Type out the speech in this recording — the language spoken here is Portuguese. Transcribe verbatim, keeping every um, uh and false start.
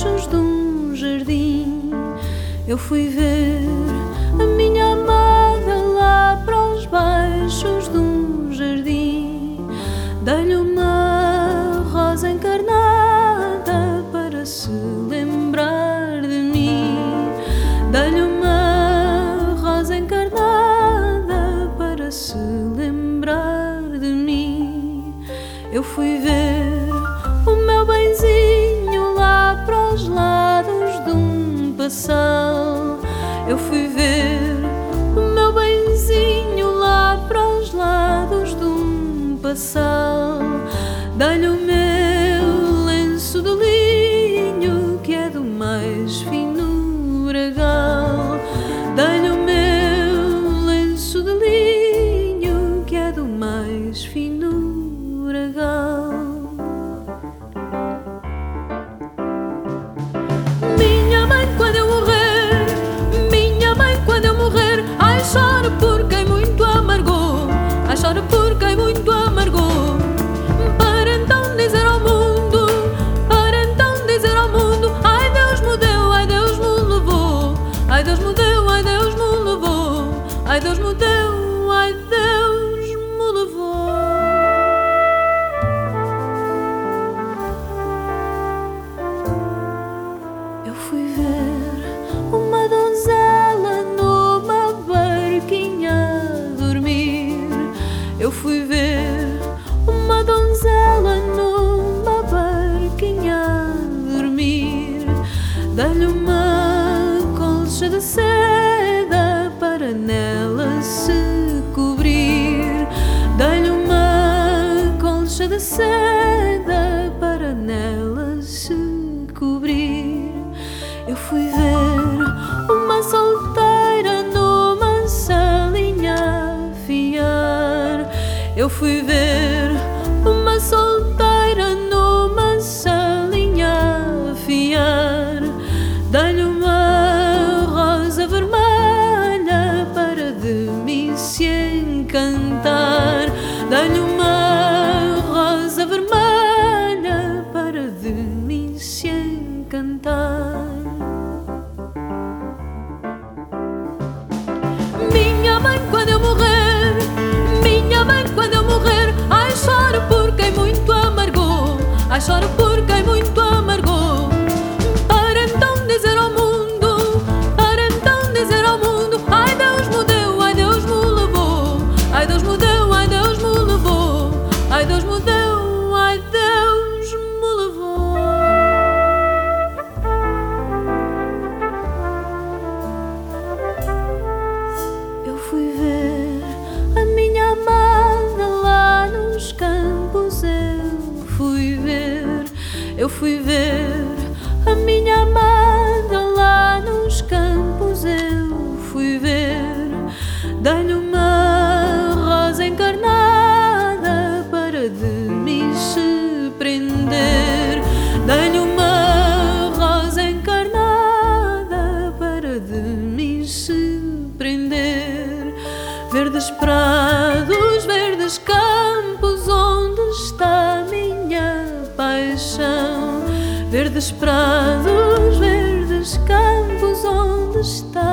baixos de um jardim. Eu fui ver a minha amada lá para os baixos de um jardim. Dei-lhe uma rosa encarnada para se lembrar de mim. Dei-lhe uma rosa encarnada para se lembrar de mim. Eu fui ver o meu benzinho lá para os lados de um passal. Eu fui ver o meu benzinho lá para os lados de um passal. Dei-lhe o meu lenço de linho, que é do mais fino bragal. Dei-lhe o meu lenço de linho, que é do mais fino bragal. Minha mãe, quando eu morrer, minha mãe, quando eu morrer, ai, choro por quem muito amargou, ai, choro por quem muito amargou. Para então dizer ao mundo, para então dizer ao mundo, ai, Deus me deu, ai, Deus me levou, ai, Deus me deu, ai, Deus me levou, ai, Deus me deu, ai, Deus me levou. Eu fui ver uma donzela numa barquinha a dormir. Eu fui ver uma donzela numa barquinha a dormir. Dei-lhe uma colcha de seda para nela se cobrir. Dei-lhe uma colcha de seda para nela se cobrir. Eu fui ver uma solteira numa salinha a fiar. Eu fui ver uma solteira numa salinha a fiar. Dei-lhe uma rosa vermelha para de mim se encantar. Dei-lhe uma rosa vermelha para de mim se encantar. Minha mãe, quando eu morrer, minha mãe, quando eu morrer, ai, choro por quem muito amargou, ai, choro por quem muito amargou. Para então dizer ao mundo, para então dizer ao mundo, ai, Deus me deu, ai, Deus me levou, ai, Deus me deu, ai, Deus me levou, ai, Deus me deu, ai, Deus me levou. Eu fui ver a minha amada lá nos campos. Eu fui ver, eu fui ver a minha amada lá nos campos. Eu fui ver. Dei-lhe uma rosa encarnada para de mim se prender. Dei-lhe uma rosa encarnada para de mim se prender. Verdes prados, verdes campos, onde está minha paixão? Verdes prados, verdes campos, onde está